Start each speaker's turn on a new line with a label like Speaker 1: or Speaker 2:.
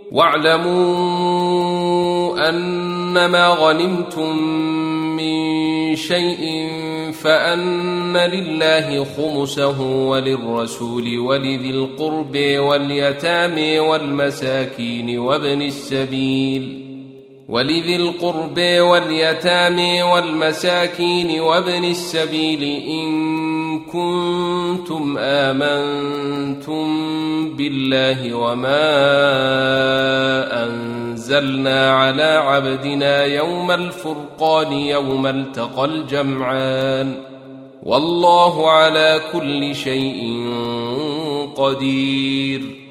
Speaker 1: واعلموا أنما غنمتم من شيء فأن لله خمسه وللرسول ولذي القرب واليتامى والمساكين وابن السبيل إن كنتم آمنتم بالله وما أنزلنا على عبدنا يوم الفرقان يوم التقى الجمعان والله على كل شيء قدير.